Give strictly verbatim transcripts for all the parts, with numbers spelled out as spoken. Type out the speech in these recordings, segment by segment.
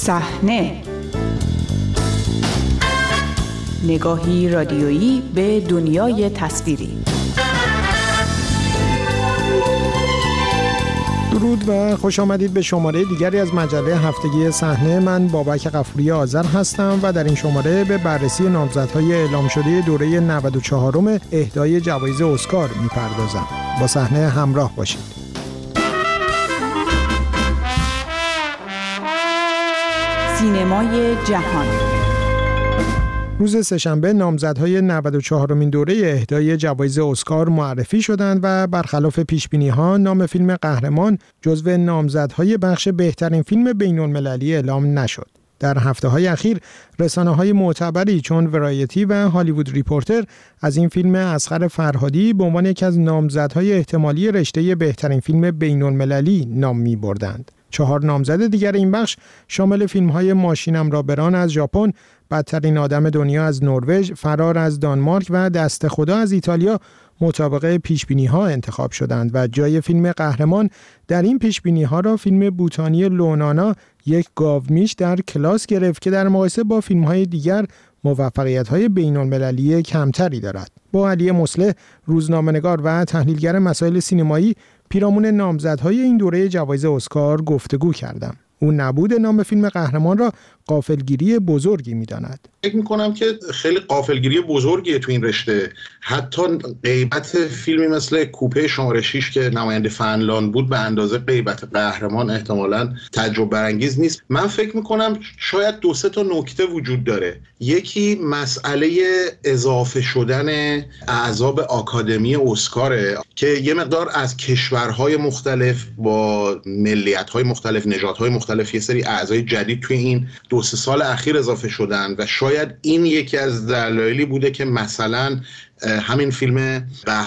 صحنه، نگاهی رادیویی به دنیای تصویری. درود و خوش آمدید به شماره دیگری از مجله هفتگی صحنه. من بابک غفوری آذر هستم و در این شماره به بررسی نامزدهای اعلام شده دوره نود و چهارم اهدای جوایز اسکار میپردازم. با صحنه همراه باشید. سینمای جهان. روز سه‌شنبه نامزدهای نود و چهارمین دوره اهدای جوایز اسکار معرفی شدند و برخلاف پیشبینی‌ها نام فیلم قهرمان جزو نامزدهای بخش بهترین فیلم بین‌المللی اعلام نشد. در هفته‌های اخیر رسانه‌های معتبری چون ورایتی و هالیوود ریپورتر از این فیلم اصغر فرهادی به عنوان یکی از نامزدهای احتمالی رشته بهترین فیلم بین‌المللی نام می‌بردند. چهار نامزد دیگر این بخش شامل فیلم‌های ماشینم را بران از ژاپن، بدترین آدم دنیا از نروژ، فرار از دانمارک و دست خدا از ایتالیا مطابق پیشبینی‌ها انتخاب شدند و جای فیلم قهرمان در این پیشبینی‌ها را فیلم بوتانی لونانا یک گاومیش در کلاس گرفت که در مقایسه با فیلم‌های دیگر موفقیت‌های بین‌المللی کمتری دارد. با علی مصلح، روزنامه‌نگار و تحلیلگر مسائل سینمایی، پیرامون نامزدهای این دوره جوایز اسکار گفتگو کردم. او نبود نام فیلم قهرمان را غافلگیری بزرگی می‌داند. فکر می‌کنم که خیلی غافلگیری بزرگیه تو این رشته. حتی غیبت فیلمی مثل کوپه شماره شش که نماینده فنلاند بود به اندازه غیبت قهرمان احتمالاً تجربه برانگیز نیست. من فکر می‌کنم شاید دو سه تا نکته وجود داره. یکی مسئله اضافه شدن اعضا به آکادمی اسکاره که یه مقدار از کشورهای مختلف با ملیت‌های مختلف، نژادهای مختلف یه سری اعضای جدید توی این دو سه سال اخیر اضافه شدن و شاید این یکی از دلایلی بوده که مثلا همین فیلم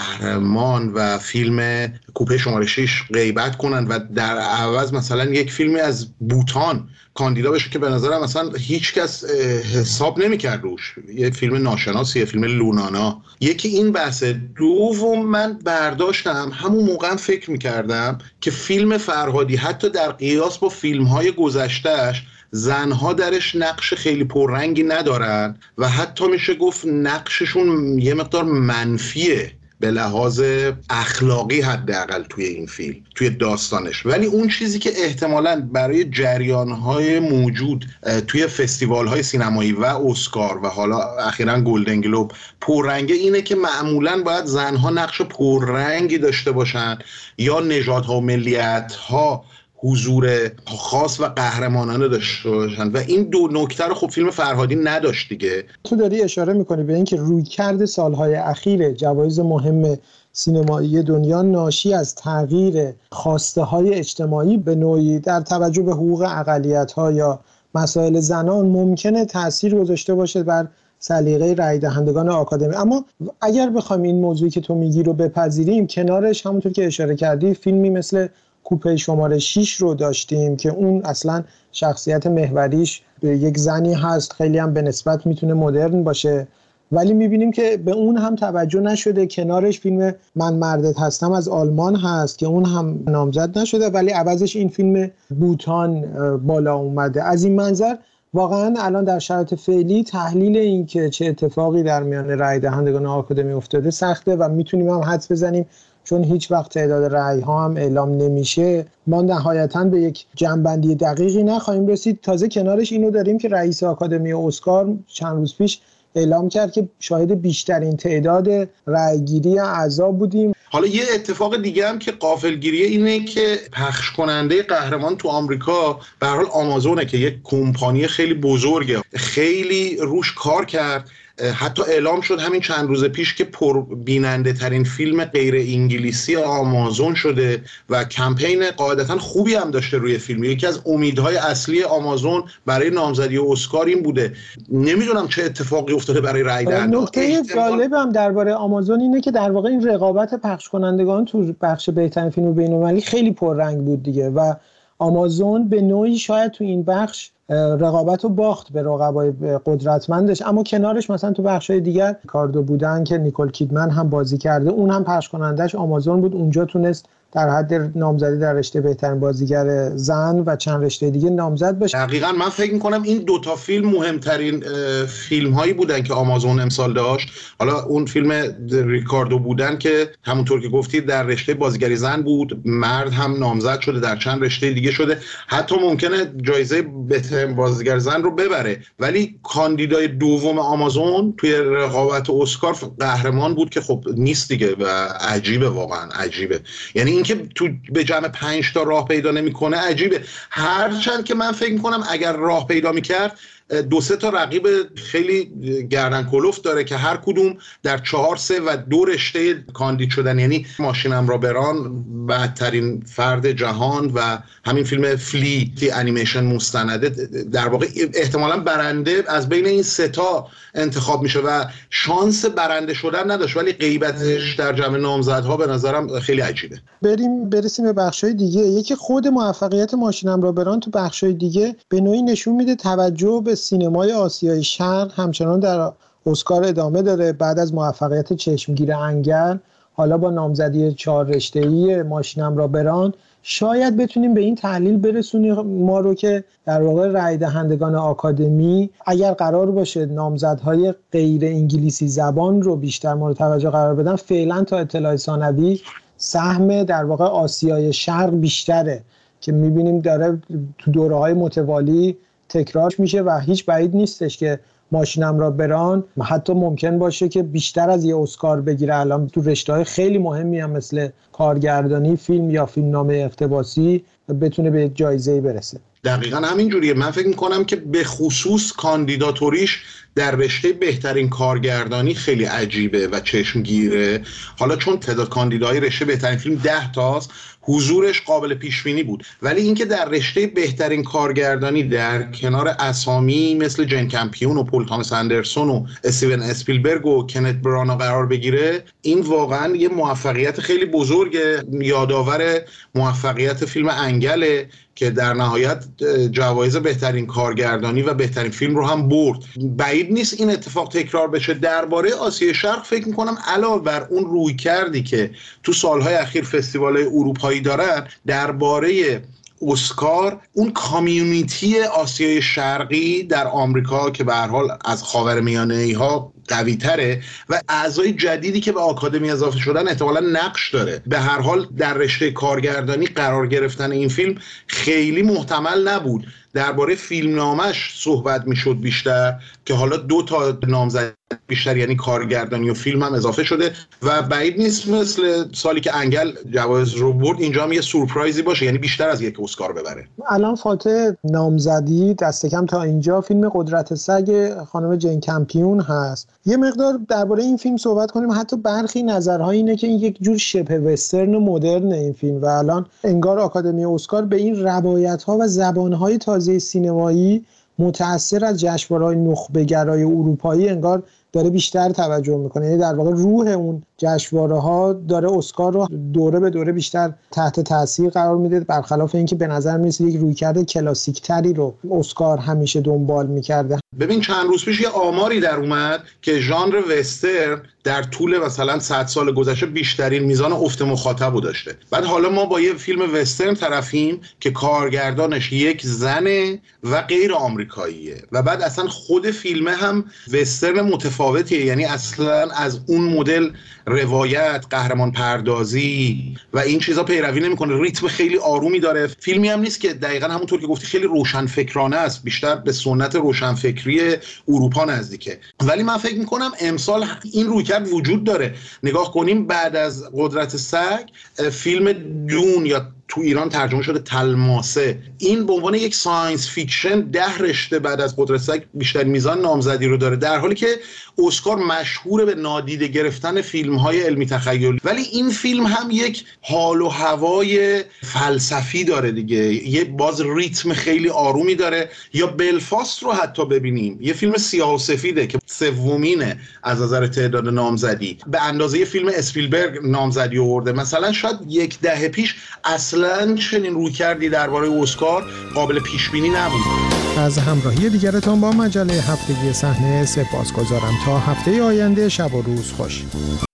قهرمان و فیلم کوپه شماره شش غیبت کنن و در عوض مثلا یک فیلمی از بوتان کاندیدا بشه که به نظرم مثلا هیچ کس حساب نمی‌کرد روش. یه فیلم ناشناسی، یه فیلم لونانا. یکی این بحثه. دوم، من برداشتم همون موقع فکر می‌کردم که فیلم فرهادی حتی در قیاس با فیلم‌های گذشته‌اش زنها درش نقش خیلی پررنگی ندارن و حتی میشه گفت نقششون یه مقدار منفیه به لحاظ اخلاقی حداقل توی این فیلم، توی داستانش. ولی اون چیزی که احتمالاً برای جریان‌های موجود توی فستیوال‌های سینمایی و اسکار و حالا اخیراً گلدن گلوب پررنگه اینه که معمولاً باید زنها نقش پررنگی داشته باشن یا نژادها و ملیت‌ها حضور خاص و قهرمانانه داشته باشن و این دو نکته رو خب فیلم فرهادی نداشت دیگه. تو داری اشاره میکنی به اینکه رویکرد سالهای اخیر جوایز مهم سینمایی دنیا ناشی از تغییر خواسته های اجتماعی به نوعی در توجه به حقوق اقلیت‌ها یا مسائل زنان ممکنه تأثیر گذاشته باشه بر سلیقه رای دهندگان آکادمی. اما اگر بخوایم این موضوعی که تو میگی رو بپذیریم، کنارش همونطور که اشاره کردی فیلمی مثل کوپه شماره شش رو داشتیم که اون اصلا شخصیت محوریش یک زنی هست، خیلی هم به نسبت میتونه مدرن باشه، ولی میبینیم که به اون هم توجه نشده. کنارش فیلم من مردت هستم از آلمان هست که اون هم نامزد نشده، ولی عوضش این فیلم بوتان بالا اومده. از این منظر واقعا الان در شرایط فعلی تحلیل این که چه اتفاقی در میان رای دهندگان آکادمی افتاده سخته و میتونیم هم حدس بزنیم چون هیچ وقت تعداد رأی ها هم اعلام نمیشه ما نهایتاً به یک جنبندی دقیقی نخواهیم رسید. تازه کنارش اینو داریم که رئیس آکادمی اسکار چند روز پیش اعلام کرد که شاهد بیشترین تعداد رأیگیری اعضا بودیم. حالا یه اتفاق دیگه هم که غافلگیریه اینه که پخش کننده قهرمان تو آمریکا به هر حال آمازونه که یک کمپانی خیلی بزرگه، خیلی روش کار کرد. حتی اعلام شد همین چند روز پیش که پر بیننده ترین فیلم غیر انگلیسی آمازون شده و کمپین قاعدتا خوبی هم داشته روی فیلم. یکی از امیدهای اصلی آمازون برای نامزدی اسکار این بوده. نمیدونم چه اتفاقی افتاده برای رای دهندگان. نکته جالب هم درباره آمازون اینه که در واقع این رقابت پخش کنندگان تو بخش بهترین فیلم بین‌المللی خیلی پررنگ بود دیگه و آمازون به نوعی شاید تو این بخش رقابت رو باخت به رقبای قدرتمندش. اما کنارش مثلا تو بخشای دیگر کاردو بودن که نیکول کیدمن هم بازی کرده، اون هم پخش کنندش آمازون بود، اونجا تونست در حد نامزدی در رشته بهترین بازیگر زن و چند رشته دیگه نامزد بشه. دقیقاً من فکر می‌کنم این دوتا فیلم مهمترین فیلم هایی بودن که آمازون امسال داشت. حالا اون فیلم ریکاردو بودن که همونطور که گفتید در رشته بازیگری زن بود، مرد هم نامزد شده، در چند رشته دیگه شده، حتی ممکنه جایزه بهترین بازیگر زن رو ببره. ولی کاندیدای دوم آمازون توی رقابت اسکار قهرمان بود که خب نیست دیگه و عجیبه، واقعا عجیبه. یعنی اینکه تو به جمع پنج تا راه پیدا نمی‌کنه عجیبه. هرچند که من فکر می‌کنم اگر راه پیدا می‌کرد دو سه تا رقیب خیلی گردن کلفت داره که هر کدوم در چهار سه و دو رشته کاندید شدن. یعنی ماشینم را بران بدترین فرد جهان و همین فیلم فلی که انیمیشن مستنده، در واقع احتمالاً برنده از بین این سه تا انتخاب میشه و شانس برنده شدن نداشت، ولی غیبتش در جمع نامزدها به نظرم خیلی عجیبه. بریم برسیم به بخشای دیگه. یکی خود موفقیت ماشینم را بران تو بخشای دیگه به نوعی نشون میده توجه به سینمای آسیای شرق همچنان در اسکار ادامه داره. بعد از موفقیت چشمگیر انگل، حالا با نامزدی چهار رشته‌ای ماشینم را بران، شاید بتونیم به این تحلیل برسونیم ما رو که در واقع رای دهندگان آکادمی اگر قرار باشه نامزدهای غیر انگلیسی زبان رو بیشتر مورد توجه قرار بدن، فعلا تا اطلاع ثانوی سهم در واقع آسیای شرق بیشتره که می‌بینیم داره تو دوره‌های متوالی تکرار میشه و هیچ بعید نیستش که ماشینم را بران حتی ممکن باشه که بیشتر از یه اسکار بگیره. الان تو رشته‌های خیلی مهمی هم مثل کارگردانی فیلم یا فیلمنامه اقتباسی بتونه به یک جایزه‌ای برسه. دقیقاً همین جوریه. من فکر می‌کنم که به خصوص کاندیداتوریش در رشته بهترین کارگردانی خیلی عجیبه و چشمگیره. حالا چون تعداد کاندیداهای رشته بهترین فیلم ده تاست، حضورش قابل پیش بینی بود، ولی اینکه در رشته بهترین کارگردانی در کنار اسامی مثل جین کمپیون و پول تامس اندرسون و استیون اسپیلبرگ و کنت برانا قرار بگیره، این واقعا یه موفقیت خیلی بزرگه. یادآور موفقیت فیلم انگله که در نهایت جوایز بهترین کارگردانی و بهترین فیلم رو هم برد. بعید نیست این اتفاق تکرار بشه. درباره آسیای شرق فکر می‌کنم علاوه بر اون رویکردی که تو سالهای اخیر فستیوال‌های اروپایی دارن، درباره اسکار اون کامیونیتی آسیای شرقی در آمریکا که به هر حال از خاورمیانه‌ای‌ها قوی تره و اعضای جدیدی که به آکادمی اضافه شدن احتمالاً نقش داره. به هر حال در رشته کارگردانی قرار گرفتن این فیلم خیلی محتمل نبود. درباره فیلمنامش صحبت میشد بیشتر که حالا دو تا نامزد بیشتر یعنی کارگردانی و فیلم هم اضافه شده و بعید نیست مثل سالی که انگل جوایز رو برد اینجا هم یه سورپرایزی باشه، یعنی بیشتر از یک اسکار ببره. الان فاتح نامزدی دست کم تا اینجا فیلم قدرت سگ خانم جین کمپیون هست. یه مقدار درباره این فیلم صحبت کنیم. حتی برخی نظرها اینه که این یک جور شبه وسترن مدرن این فیلم و الان انگار آکادمی اسکار به این روایت‌ها و زبان‌های تازه سینمایی متأثر از جشنواره‌های نخبه‌گرای اروپایی انگار داره بیشتر توجه میکنه. یعنی در واقع روح اون جشنواره‌ها داره اسکار رو دوره به دوره بیشتر تحت تاثیر قرار میده، برخلاف اینکه به نظر میرسه یک رویکرد کلاسیک تری رو اسکار همیشه دنبال میکرده. ببین چند روز پیش یه آماری در اومد که ژانر وسترن در طول مثلا صد سال گذشته بیشترین میزان افت مخاطب داشته. بعد حالا ما با یه فیلم وسترن طرفیم که کارگردانش یک زنه و غیر آمریکاییه و بعد اصلا خود فیلمه هم وسترن متفاوتیه، یعنی اصلا از اون مدل روایت، قهرمان پردازی و این چیزا پیروی نمیکنه. ریتم خیلی آرومی داره. فیلمی هم نیست که دقیقاً همونطور که گفتی خیلی روشنفکرانه است، بیشتر به سنت روشنفکری اروپا نزدیکه. ولی من فکر میکنم امسال این رویکرد وجود داره. نگاه کنیم بعد از قدرت سگ فیلم دون یا تو ایران ترجمه شده تلماسه، این به عنوان یک ساینس فیکشن ده رشته بعد از قدرت سگ بیشتر میزان نامزدی رو داره، در حالی که اسکار مشهور به نادیده گرفتن فیلم‌های علمی تخیلی. ولی این فیلم هم یک حال و هوای فلسفی داره دیگه، یه باز ریتم خیلی آرومی داره. یا بلفاست رو حتی ببینیم، یه فیلم سیاه و سفیده که سومینه از نظر تعداد نامزدی، به اندازه فیلم اسپیلبرگ نامزدی آورده. مثلا شاید یک دهه پیش اصلا اصلاً چنین رویکردی درباره اسکار قابل پیش بینی نبود. از همراهی دیگرتان با مجله هفتگی صحنه سپاسگزارم. تا هفته آینده شب و روز خوش.